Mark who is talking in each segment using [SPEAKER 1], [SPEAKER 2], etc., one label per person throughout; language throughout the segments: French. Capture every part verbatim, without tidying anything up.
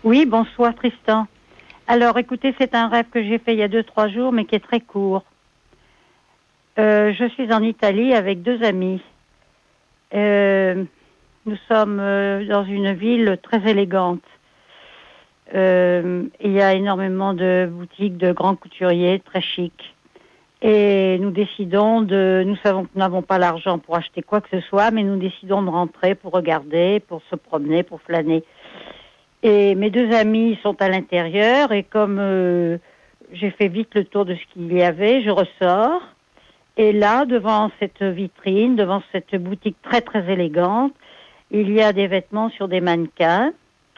[SPEAKER 1] Oui, bonsoir Tristan. Alors écoutez, c'est un rêve que j'ai fait il y a deux, trois jours, mais qui est très court. Euh, je suis en Italie avec deux amis. Euh, nous sommes euh, dans une ville très élégante. Euh, il y a énormément de boutiques de grands couturiers très chics. Et nous décidons de... Nous savons que nous n'avons pas l'argent pour acheter quoi que ce soit, mais nous décidons de rentrer pour regarder, pour se promener, pour flâner. Et mes deux amis sont à l'intérieur et comme euh, j'ai fait vite le tour de ce qu'il y avait, je ressors. Et là, devant cette vitrine, devant cette boutique très très élégante, il y a des vêtements sur des mannequins.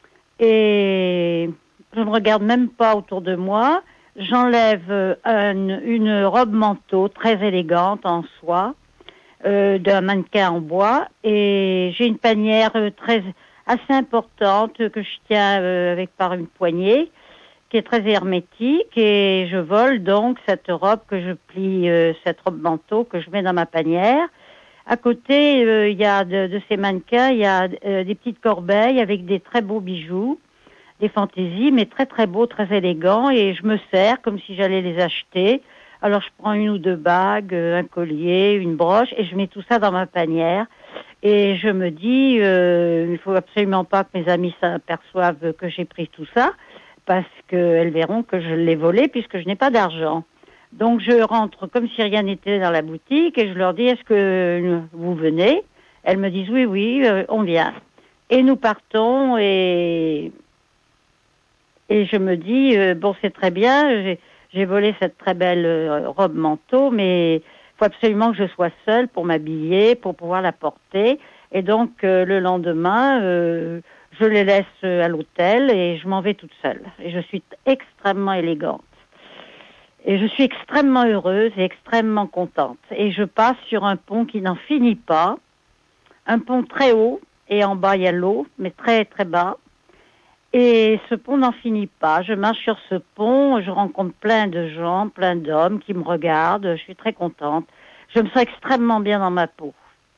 [SPEAKER 1] Et je ne regarde même pas autour de moi. J'enlève une, une robe manteau très élégante en soie euh, d'un mannequin en bois. Et j'ai une panière euh, très assez importante que je tiens euh, avec par une poignée, qui est très hermétique, et je vole donc cette robe que je plie, euh, cette robe manteau que je mets dans ma panière. À côté, euh, il y a de, de ces mannequins, il y a euh, des petites corbeilles avec des très beaux bijoux, des fantaisies, mais très très beaux, très élégants, et je me sers comme si j'allais les acheter. Alors je prends une ou deux bagues, euh, un collier, une broche, et je mets tout ça dans ma panière. Et je me dis, euh, il ne faut absolument pas que mes amis s'aperçoivent que j'ai pris tout ça, parce qu'elles verront que je l'ai volé puisque je n'ai pas d'argent. Donc je rentre comme si rien n'était dans la boutique et je leur dis, est-ce que vous venez? Elles me disent, oui, oui, euh, on vient. Et nous partons et, et je me dis, euh, bon, c'est très bien, j'ai, j'ai volé cette très belle euh, robe manteau, mais il faut absolument que je sois seule pour m'habiller, pour pouvoir la porter. Et donc, euh, le lendemain, euh, je les laisse à l'hôtel et je m'en vais toute seule. Et je suis extrêmement élégante. Et je suis extrêmement heureuse et extrêmement contente. Et je passe sur un pont qui n'en finit pas. Un pont très haut, et en bas, il y a l'eau, mais très, très bas. Et ce pont n'en finit pas. Je marche sur ce pont, je rencontre plein de gens, plein d'hommes qui me regardent. Je suis très contente. Je me sens extrêmement bien dans ma peau.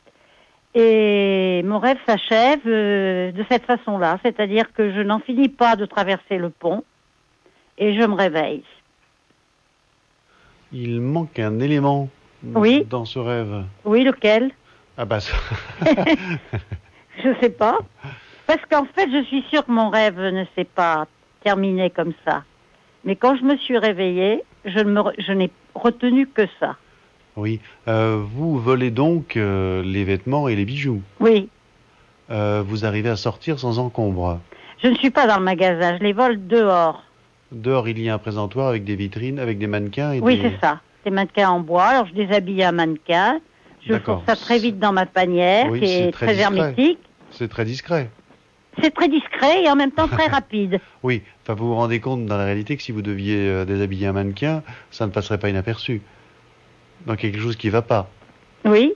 [SPEAKER 1] Et mon rêve s'achève euh, de cette façon-là, c'est-à-dire que je n'en finis pas de traverser le pont et je me réveille.
[SPEAKER 2] Il manque un élément
[SPEAKER 1] Oui.
[SPEAKER 2] dans ce rêve.
[SPEAKER 1] Oui, lequel?
[SPEAKER 2] Ah bah ça...
[SPEAKER 1] Je sais pas. Parce qu'en fait, je suis sûre que mon rêve ne s'est pas terminé comme ça. Mais quand je me suis réveillée, je, me, je n'ai retenu que ça.
[SPEAKER 2] Oui. Euh, vous volez donc euh, les vêtements et les bijoux.
[SPEAKER 1] Oui.
[SPEAKER 2] Euh, vous arrivez à sortir sans encombre.
[SPEAKER 1] Je ne suis pas dans le magasin, je les vole dehors.
[SPEAKER 2] Dehors, il y a un présentoir avec des vitrines, avec des mannequins et
[SPEAKER 1] oui,
[SPEAKER 2] des...
[SPEAKER 1] Oui, c'est ça. Des mannequins en bois. Alors, je déshabille un mannequin. Je fous ça très vite dans ma panière,
[SPEAKER 2] oui,
[SPEAKER 1] qui est, est très, très hermétique.
[SPEAKER 2] C'est très discret.
[SPEAKER 1] C'est très discret et en même temps très rapide.
[SPEAKER 2] Oui, enfin vous vous rendez compte dans la réalité que si vous deviez euh, déshabiller un mannequin, ça ne passerait pas inaperçu. Donc il y a quelque chose qui ne va pas.
[SPEAKER 1] Oui.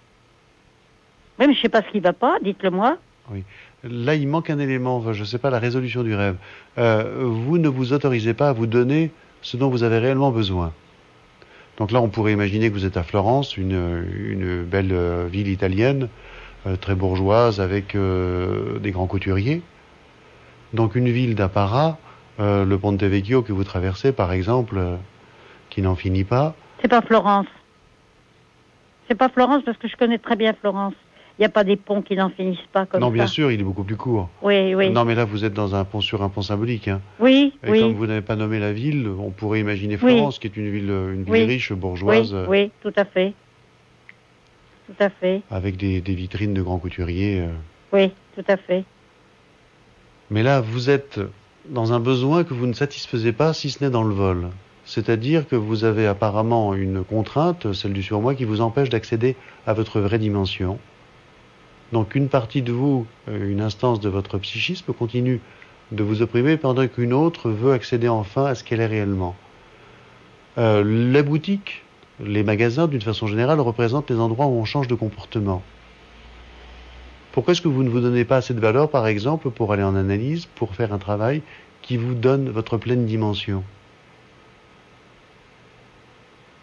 [SPEAKER 1] Oui, mais je ne sais pas ce qui ne va pas, dites-le moi.
[SPEAKER 2] Oui. Là, il manque un élément, je ne sais pas, la résolution du rêve. Euh, vous ne vous autorisez pas à vous donner ce dont vous avez réellement besoin. Donc là, on pourrait imaginer que vous êtes à Florence, une, une belle euh, ville italienne, euh, très bourgeoise, avec euh, des grands couturiers. Donc une ville d'apparat, euh, le Ponte Vecchio que vous traversez, par exemple, euh, qui n'en finit pas.
[SPEAKER 1] C'est pas Florence. C'est pas Florence parce que je connais très bien Florence. Il n'y a pas des ponts qui n'en finissent pas comme
[SPEAKER 2] non,
[SPEAKER 1] ça.
[SPEAKER 2] Non, bien sûr, il est beaucoup plus court.
[SPEAKER 1] Oui, oui.
[SPEAKER 2] Non, mais là, vous êtes dans un pont sur un pont symbolique. Hein.
[SPEAKER 1] Oui,
[SPEAKER 2] Et
[SPEAKER 1] oui.
[SPEAKER 2] comme vous n'avez pas nommé la ville, on pourrait imaginer Florence, oui. qui est une ville, une ville
[SPEAKER 1] oui.
[SPEAKER 2] riche, bourgeoise.
[SPEAKER 1] Oui, oui, tout à fait. Tout à fait.
[SPEAKER 2] Avec des, des vitrines de grands couturiers. Euh.
[SPEAKER 1] Oui, tout à fait.
[SPEAKER 2] Mais là, vous êtes dans un besoin que vous ne satisfaisez pas, si ce n'est dans le vol. C'est-à-dire que vous avez apparemment une contrainte, celle du surmoi, qui vous empêche d'accéder à votre vraie dimension. Donc une partie de vous, une instance de votre psychisme, continue de vous opprimer pendant qu'une autre veut accéder enfin à ce qu'elle est réellement. Euh, les boutiques, les magasins, d'une façon générale, représentent les endroits où on change de comportement. Pourquoi est-ce que vous ne vous donnez pas assez de valeur, par exemple, pour aller en analyse, pour faire un travail qui vous donne votre pleine dimension?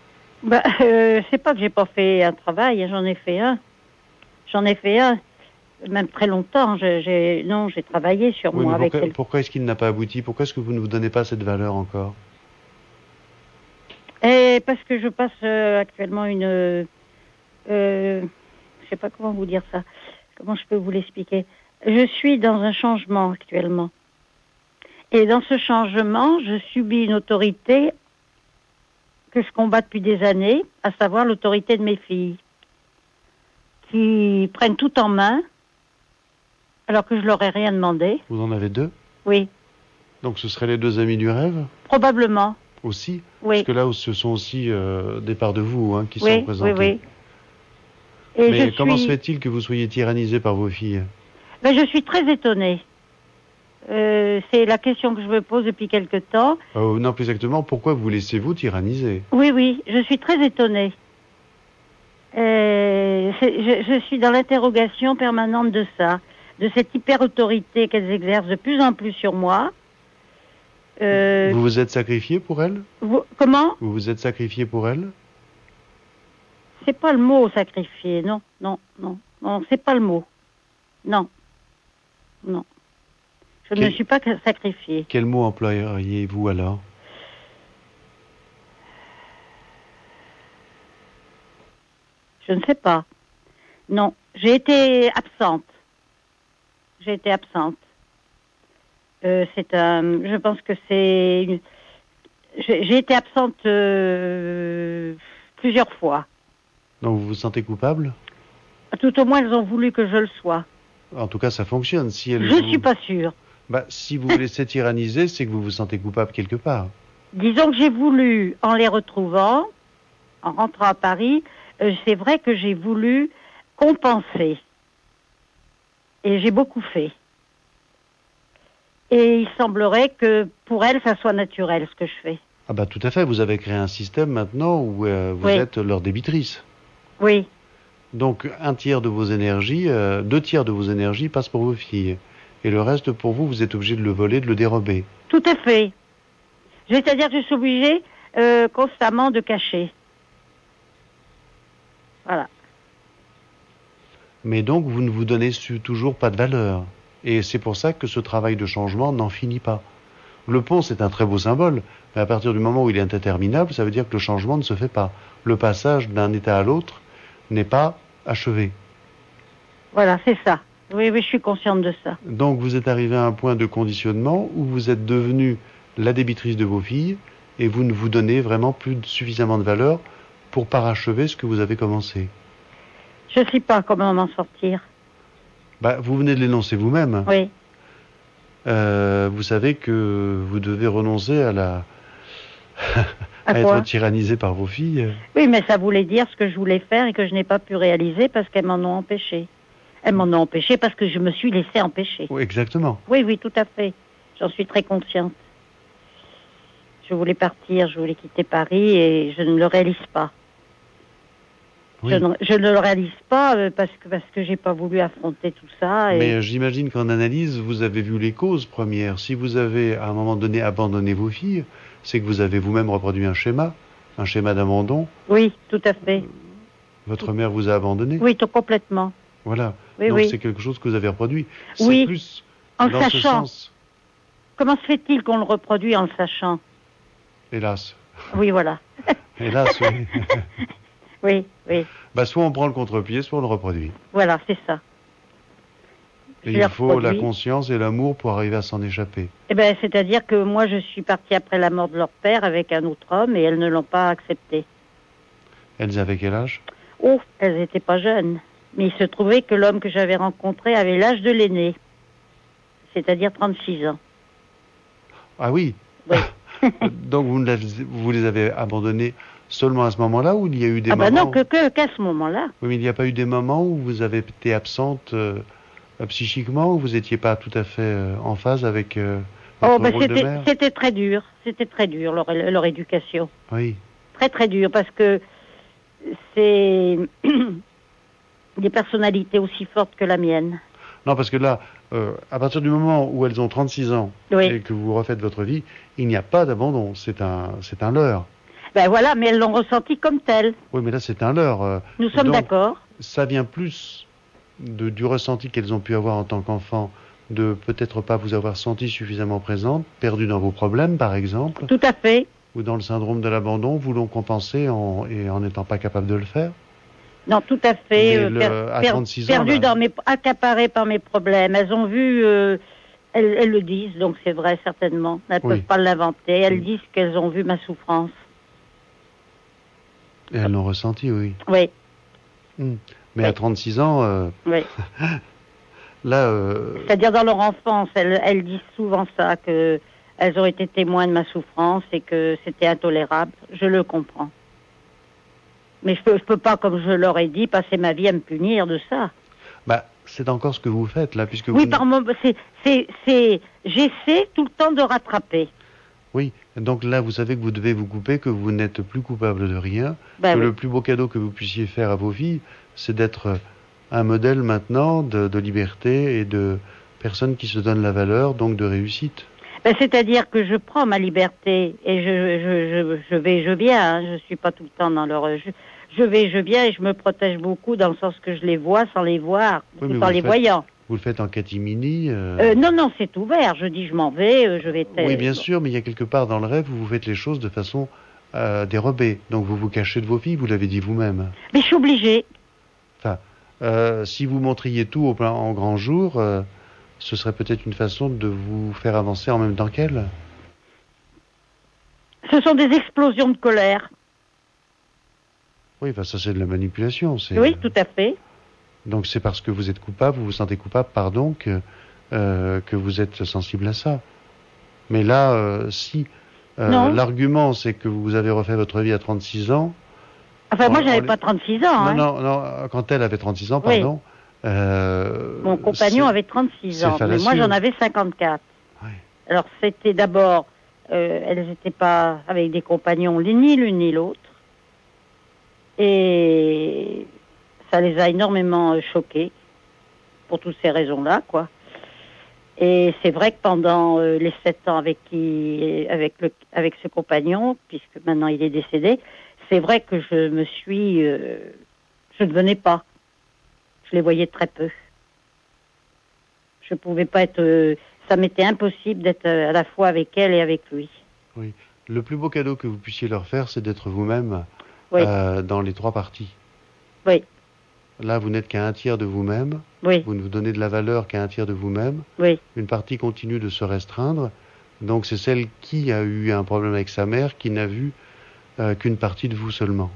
[SPEAKER 1] Bah, euh, c'est pas que j'ai pas fait un travail, j'en ai fait un. J'en ai fait un. même très longtemps. Je, j'ai, non, j'ai travaillé sur
[SPEAKER 2] Oui,
[SPEAKER 1] moi
[SPEAKER 2] mais
[SPEAKER 1] avec
[SPEAKER 2] pourquoi,
[SPEAKER 1] elle.
[SPEAKER 2] pourquoi est-ce qu'il n'a pas abouti? Pourquoi est-ce que vous ne vous donnez pas cette valeur encore?
[SPEAKER 1] Et parce que je passe euh, actuellement une... Euh, euh, je sais pas comment vous dire ça. Comment je peux vous l'expliquer? Je suis dans un changement actuellement. Et dans ce changement, je subis une autorité que je combats depuis des années, à savoir l'autorité de mes filles, qui prennent tout en main, alors que je leur ai rien demandé.
[SPEAKER 2] Vous en avez deux?
[SPEAKER 1] Oui,
[SPEAKER 2] Donc ce seraient les deux amis du rêve
[SPEAKER 1] probablement.
[SPEAKER 2] aussi?
[SPEAKER 1] Oui,
[SPEAKER 2] Parce que là, ce sont aussi euh, des parts de vous hein, qui sont
[SPEAKER 1] oui, oui,
[SPEAKER 2] représentées.
[SPEAKER 1] oui. Et
[SPEAKER 2] Mais
[SPEAKER 1] je
[SPEAKER 2] comment se
[SPEAKER 1] suis,
[SPEAKER 2] fait-il que vous soyez tyrannisé par vos filles?
[SPEAKER 1] ben, je suis très étonnée. Euh, c'est la question que je me pose depuis quelque temps.
[SPEAKER 2] euh, Non, plus exactement, pourquoi vous laissez-vous tyranniser?
[SPEAKER 1] Oui, oui, je suis très étonnée. Euh, c'est- je, je suis dans l'interrogation permanente de ça, de cette hyper-autorité qu'elles exercent de plus en plus sur moi. Euh,
[SPEAKER 2] Vous vous êtes sacrifié pour elles?
[SPEAKER 1] vous- comment?
[SPEAKER 2] Vous vous êtes sacrifié pour elles?
[SPEAKER 1] C'est pas le mot sacrifier, non, non, non, non, c'est pas le mot. Non, non. Je ne
[SPEAKER 2] Quel-
[SPEAKER 1] me suis pas sacrifiée.
[SPEAKER 2] Quel mot employeriez-vous alors?
[SPEAKER 1] Je ne sais pas. Non, j'ai été absente. J'ai été absente. Euh, c'est un. Je pense que c'est. Une... J'ai j'ai été absente euh, plusieurs fois.
[SPEAKER 2] Donc vous vous sentez coupable?
[SPEAKER 1] Tout au moins, elles ont voulu que je le sois.
[SPEAKER 2] En tout cas, ça fonctionne. Si elles
[SPEAKER 1] Je
[SPEAKER 2] vous...
[SPEAKER 1] suis pas sûre.
[SPEAKER 2] Bah, si vous vous laissez tyranniser, c'est que vous vous sentez coupable quelque part.
[SPEAKER 1] Disons que j'ai voulu, en les retrouvant, en rentrant à Paris, euh, c'est vrai que j'ai voulu compenser. Et j'ai beaucoup fait. Et il semblerait que pour elles, ça soit naturel ce que je fais.
[SPEAKER 2] Ah bah tout à fait, vous avez créé un système maintenant où euh, vous
[SPEAKER 1] Oui.
[SPEAKER 2] êtes leur débitrice.
[SPEAKER 1] Oui,
[SPEAKER 2] Donc un tiers de vos énergies, euh, deux tiers de vos énergies passent pour vos filles. Et le reste pour vous, vous êtes obligé de le voler, de le dérober.
[SPEAKER 1] tout à fait. C'est-à-dire que je suis obligée euh, constamment de cacher. Voilà.
[SPEAKER 2] Mais donc vous ne vous donnez su- toujours pas de valeur. Et c'est pour ça que ce travail de changement n'en finit pas. Le pont, c'est un très beau symbole, mais à partir du moment où il est interminable, ça veut dire que le changement ne se fait pas. Le passage d'un état à l'autre n'est pas achevé.
[SPEAKER 1] Voilà, c'est ça. Oui, oui, je suis consciente de ça.
[SPEAKER 2] Donc vous êtes arrivé à un point de conditionnement où vous êtes devenu la débitrice de vos filles et vous ne vous donnez vraiment plus suffisamment de valeur pour parachever ce que vous avez commencé.
[SPEAKER 1] Je ne sais pas comment m'en sortir.
[SPEAKER 2] Bah, vous venez de l'énoncer vous-même.
[SPEAKER 1] Oui,
[SPEAKER 2] Euh, vous savez que vous devez renoncer à la
[SPEAKER 1] À
[SPEAKER 2] à
[SPEAKER 1] quoi?
[SPEAKER 2] être tyrannisé par vos filles.
[SPEAKER 1] oui, mais ça voulait dire ce que je voulais faire et que je n'ai pas pu réaliser parce qu'elles m'en ont empêché. Elles m'en ont empêché parce que je me suis laissée empêcher.
[SPEAKER 2] Oui, exactement.
[SPEAKER 1] Oui, oui, tout à fait. J'en suis très consciente. Je voulais partir, je voulais quitter Paris et je ne le réalise pas.
[SPEAKER 2] Oui.
[SPEAKER 1] Je, ne, je ne le réalise pas euh, parce que parce que j'ai pas voulu affronter tout ça. Et...
[SPEAKER 2] Mais euh, j'imagine qu'en analyse, vous avez vu les causes premières. Si vous avez, à un moment donné, abandonné vos filles, c'est que vous avez vous-même reproduit un schéma, un schéma d'abandon.
[SPEAKER 1] Oui, tout à fait.
[SPEAKER 2] Votre mère vous a abandonné.
[SPEAKER 1] Oui, tout complètement.
[SPEAKER 2] Voilà.
[SPEAKER 1] Oui,
[SPEAKER 2] Donc
[SPEAKER 1] oui.
[SPEAKER 2] c'est quelque chose que vous avez reproduit. C'est
[SPEAKER 1] Oui,
[SPEAKER 2] plus
[SPEAKER 1] en
[SPEAKER 2] dans
[SPEAKER 1] le
[SPEAKER 2] ce
[SPEAKER 1] sachant.
[SPEAKER 2] sens.
[SPEAKER 1] Comment se fait-il qu'on le reproduit en le sachant?
[SPEAKER 2] Hélas.
[SPEAKER 1] Oui, voilà.
[SPEAKER 2] Hélas, oui.
[SPEAKER 1] Oui, oui.
[SPEAKER 2] Bah, soit on prend le contre-pied, soit on le reproduit.
[SPEAKER 1] Voilà, c'est ça.
[SPEAKER 2] Et
[SPEAKER 1] Je
[SPEAKER 2] il
[SPEAKER 1] l'ai
[SPEAKER 2] faut la
[SPEAKER 1] reproduit.
[SPEAKER 2] conscience et l'amour pour arriver à s'en échapper.
[SPEAKER 1] Eh ben, c'est-à-dire que moi, je suis partie après la mort de leur père avec un autre homme et elles ne l'ont pas accepté.
[SPEAKER 2] Elles avaient quel âge?
[SPEAKER 1] Oh, elles n'étaient pas jeunes. Mais il se trouvait que l'homme que j'avais rencontré avait l'âge de l'aîné, c'est-à-dire trente-six ans.
[SPEAKER 2] Ah oui.
[SPEAKER 1] Oui.
[SPEAKER 2] Donc vous, ne l'avez- vous les avez abandonnés seulement à ce moment-là ou il y a eu des
[SPEAKER 1] Ah ben
[SPEAKER 2] moments
[SPEAKER 1] non, que, que, qu'à ce moment-là.
[SPEAKER 2] Oui, mais il n'y a pas eu des moments où vous avez été absente euh, euh, psychiquement, où vous n'étiez pas tout à fait euh, en phase avec euh, votre
[SPEAKER 1] Oh, ben
[SPEAKER 2] rôle de
[SPEAKER 1] c'était,
[SPEAKER 2] mère?
[SPEAKER 1] c'était très dur. C'était très dur, leur, leur éducation.
[SPEAKER 2] Oui.
[SPEAKER 1] Très, très dur, parce que c'est des personnalités aussi fortes que la mienne.
[SPEAKER 2] Non, parce que là, euh, à partir du moment où elles ont trente-six ans
[SPEAKER 1] Oui.
[SPEAKER 2] et que vous refaites votre vie, il n'y a pas d'abandon. C'est un, c'est un leurre.
[SPEAKER 1] Ben voilà, mais elles l'ont ressenti comme tel.
[SPEAKER 2] Oui, mais là, c'est un leurre. euh,
[SPEAKER 1] Nous sommes
[SPEAKER 2] donc,
[SPEAKER 1] d'accord.
[SPEAKER 2] Ça vient plus de, du ressenti qu'elles ont pu avoir en tant qu'enfants, de peut-être pas vous avoir senti suffisamment présente, perdue dans vos problèmes par exemple.
[SPEAKER 1] Tout à fait.
[SPEAKER 2] Ou dans le syndrome de l'abandon, voulant compenser en, et en n'étant pas capable de le faire.
[SPEAKER 1] Non, tout à fait.
[SPEAKER 2] Mais
[SPEAKER 1] Euh,
[SPEAKER 2] le-
[SPEAKER 1] per-
[SPEAKER 2] à
[SPEAKER 1] per-
[SPEAKER 2] trente-six ans,
[SPEAKER 1] perdues
[SPEAKER 2] là-
[SPEAKER 1] dans mes, accaparées par mes problèmes. Elles ont vu, euh, elles, elles le disent, donc c'est vrai certainement. Elles ne
[SPEAKER 2] Oui.
[SPEAKER 1] peuvent pas l'inventer. Elles
[SPEAKER 2] Mm.
[SPEAKER 1] disent qu'elles ont vu ma souffrance.
[SPEAKER 2] Et elles l'ont ressenti, oui.
[SPEAKER 1] Oui,
[SPEAKER 2] Mm. Mais
[SPEAKER 1] Oui.
[SPEAKER 2] à trente-six ans, euh,
[SPEAKER 1] oui.
[SPEAKER 2] là, euh,
[SPEAKER 1] C'est-à-dire dans leur enfance, elles, elles disent souvent ça, que elles ont été témoins de ma souffrance et que c'était intolérable. Je le comprends. Mais je peux, je peux pas, comme je leur ai dit, passer ma vie à me punir de ça.
[SPEAKER 2] bah, c'est encore ce que vous faites là, puisque
[SPEAKER 1] Oui,
[SPEAKER 2] vous...
[SPEAKER 1] par moment, c'est, c'est, c'est, j'essaie tout le temps de rattraper.
[SPEAKER 2] Oui, donc là, vous savez que vous devez vous couper, que vous n'êtes plus coupable de rien,
[SPEAKER 1] Ben
[SPEAKER 2] que
[SPEAKER 1] oui.
[SPEAKER 2] le plus beau cadeau que vous puissiez faire à vos filles, c'est d'être un modèle maintenant de, de liberté et de personnes qui se donnent la valeur, donc de réussite.
[SPEAKER 1] Ben, c'est-à-dire que je prends ma liberté et je, je, je, je vais, je viens. Hein, je suis pas tout le temps dans leur. Je, je vais, je viens et je me protège beaucoup dans le sens que je les vois sans les voir,
[SPEAKER 2] Oui, mais
[SPEAKER 1] tout
[SPEAKER 2] vous
[SPEAKER 1] en
[SPEAKER 2] le
[SPEAKER 1] les
[SPEAKER 2] faites-
[SPEAKER 1] voyant.
[SPEAKER 2] Vous le faites en catimini. euh,
[SPEAKER 1] Euh, non, non, c'est ouvert. Je dis, je m'en vais, euh, je vais. te-
[SPEAKER 2] Oui, bien sûr, mais il y a quelque part dans le rêve où vous faites les choses de façon euh, dérobée. Donc vous vous cachez de vos filles, vous l'avez dit vous-même.
[SPEAKER 1] Mais je suis obligée.
[SPEAKER 2] Enfin, euh, si vous montriez tout au plein, en grand jour, euh, ce serait peut-être une façon de vous faire avancer en même temps qu'elles.
[SPEAKER 1] Ce sont des explosions de colère.
[SPEAKER 2] Oui, enfin, ça c'est de la manipulation. c'est-
[SPEAKER 1] Oui, tout à fait.
[SPEAKER 2] Donc c'est parce que vous êtes coupable, vous vous sentez coupable, pardon, que, euh, que vous êtes sensible à ça. Mais là, euh, si euh,
[SPEAKER 1] Non.
[SPEAKER 2] l'argument c'est que vous avez refait votre vie à trente-six ans,
[SPEAKER 1] Enfin,
[SPEAKER 2] On-
[SPEAKER 1] moi,
[SPEAKER 2] on
[SPEAKER 1] j'avais
[SPEAKER 2] les-
[SPEAKER 1] pas trente-six ans. Hein.
[SPEAKER 2] non, non, non, quand elle avait trente-six ans,
[SPEAKER 1] Oui.
[SPEAKER 2] pardon. euh,
[SPEAKER 1] Mon compagnon
[SPEAKER 2] c'est-
[SPEAKER 1] avait trente-six
[SPEAKER 2] c'est
[SPEAKER 1] ans, mais moi,
[SPEAKER 2] fallacieux.
[SPEAKER 1] j'en avais cinquante-quatre.
[SPEAKER 2] Ouais.
[SPEAKER 1] Alors, c'était d'abord, euh, elles n'étaient pas avec des compagnons, ni l'une ni l'autre. Et ça les a énormément euh, choquées, pour toutes ces raisons-là, quoi. Et c'est vrai que pendant euh, les sept ans avec qui, avec le, avec ce compagnon, puisque maintenant il est décédé, c'est vrai que je me suis, euh, je ne venais pas. Je les voyais très peu. Je pouvais pas être, euh, ça m'était impossible d'être euh, à la fois avec elle et avec lui.
[SPEAKER 2] Oui. Le plus beau cadeau que vous puissiez leur faire, c'est d'être vous-même
[SPEAKER 1] Oui,
[SPEAKER 2] euh, dans les trois parties.
[SPEAKER 1] oui,
[SPEAKER 2] Là, vous n'êtes qu'à un tiers de vous-même,
[SPEAKER 1] oui,
[SPEAKER 2] vous ne vous donnez de la valeur qu'à un tiers de vous-même.
[SPEAKER 1] oui.
[SPEAKER 2] Une partie continue de se restreindre. Donc c'est celle qui a eu un problème avec sa mère, qui n'a vu euh, qu'une partie de vous seulement.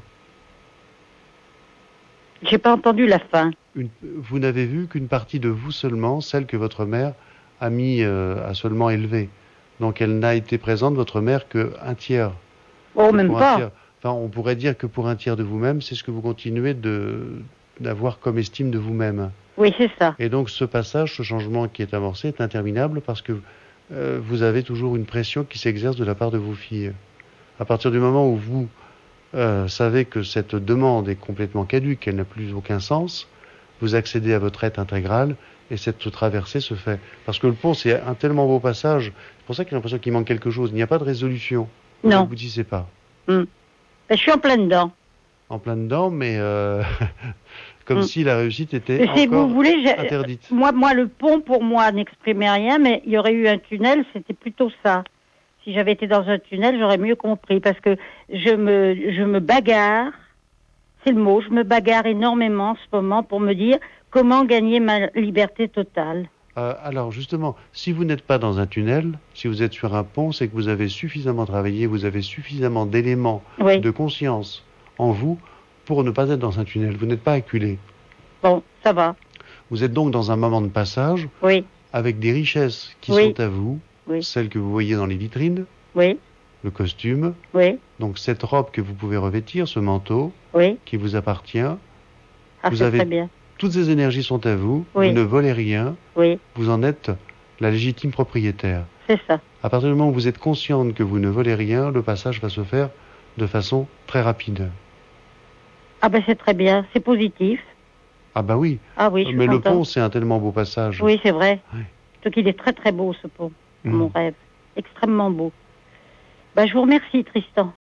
[SPEAKER 1] J'ai pas entendu la fin.
[SPEAKER 2] Une- vous n'avez vu qu'une partie de vous seulement, celle que votre mère a mis, euh, a seulement élevée. Donc elle n'a été présente, votre mère, qu'un tiers.
[SPEAKER 1] Oh,
[SPEAKER 2] Que
[SPEAKER 1] même
[SPEAKER 2] pour un
[SPEAKER 1] pas.
[SPEAKER 2] tiers. Enfin, on pourrait dire que pour un tiers de vous-même, c'est ce que vous continuez de, d'avoir comme estime de vous-même.
[SPEAKER 1] Oui, c'est ça.
[SPEAKER 2] Et donc ce passage, ce changement qui est amorcé est interminable parce que euh, vous avez toujours une pression qui s'exerce de la part de vos filles. À partir du moment où vous euh, savez que cette demande est complètement caduque, qu'elle n'a plus aucun sens, vous accédez à votre être intégral et cette traversée se fait. Parce que le pont, c'est un tellement beau passage, c'est pour ça qu'il y a l'impression qu'il manque quelque chose. Il n'y a pas de résolution. Vous
[SPEAKER 1] Non.
[SPEAKER 2] n'aboutissez pas.
[SPEAKER 1] Hmm. Ben, je suis en plein dedans.
[SPEAKER 2] En plein dedans, mais euh, comme
[SPEAKER 1] Mm.
[SPEAKER 2] si la réussite était
[SPEAKER 1] Et si
[SPEAKER 2] encore
[SPEAKER 1] vous voulez, j'ai-
[SPEAKER 2] interdite.
[SPEAKER 1] moi, moi, le pont pour moi n'exprimait rien, mais il y aurait eu un tunnel, c'était plutôt ça. Si j'avais été dans un tunnel, j'aurais mieux compris parce que je me, je me bagarre. C'est le mot. Je me bagarre énormément en ce moment pour me dire comment gagner ma liberté totale.
[SPEAKER 2] Euh, alors justement, si vous n'êtes pas dans un tunnel, si vous êtes sur un pont, c'est que vous avez suffisamment travaillé, vous avez suffisamment d'éléments
[SPEAKER 1] Oui.
[SPEAKER 2] de conscience en vous pour ne pas être dans un tunnel. Vous n'êtes pas acculé.
[SPEAKER 1] Bon, ça va.
[SPEAKER 2] Vous êtes donc dans un moment de passage
[SPEAKER 1] Oui,
[SPEAKER 2] avec des richesses qui
[SPEAKER 1] Oui.
[SPEAKER 2] sont à vous,
[SPEAKER 1] Oui.
[SPEAKER 2] celles que vous voyez dans les vitrines,
[SPEAKER 1] oui,
[SPEAKER 2] le costume,
[SPEAKER 1] oui,
[SPEAKER 2] donc cette robe que vous pouvez revêtir, ce manteau
[SPEAKER 1] oui.
[SPEAKER 2] qui vous appartient.
[SPEAKER 1] Ah,
[SPEAKER 2] Vous
[SPEAKER 1] c'est
[SPEAKER 2] avez-
[SPEAKER 1] très bien.
[SPEAKER 2] Toutes ces énergies sont à vous,
[SPEAKER 1] Oui.
[SPEAKER 2] vous ne volez rien,
[SPEAKER 1] Oui,
[SPEAKER 2] vous en êtes la légitime propriétaire.
[SPEAKER 1] c'est ça.
[SPEAKER 2] À partir du moment où vous êtes consciente que vous ne volez rien, le passage va se faire de façon très rapide.
[SPEAKER 1] Ah ben c'est très bien, c'est positif.
[SPEAKER 2] Ah bah oui,
[SPEAKER 1] Ah oui, je suis
[SPEAKER 2] mais le
[SPEAKER 1] contente.
[SPEAKER 2] pont c'est un tellement beau passage.
[SPEAKER 1] Oui, c'est vrai.
[SPEAKER 2] Oui.
[SPEAKER 1] Donc il est très très beau ce pont,
[SPEAKER 2] Mm.
[SPEAKER 1] mon rêve. Extrêmement beau. Ben, je vous remercie, Tristan.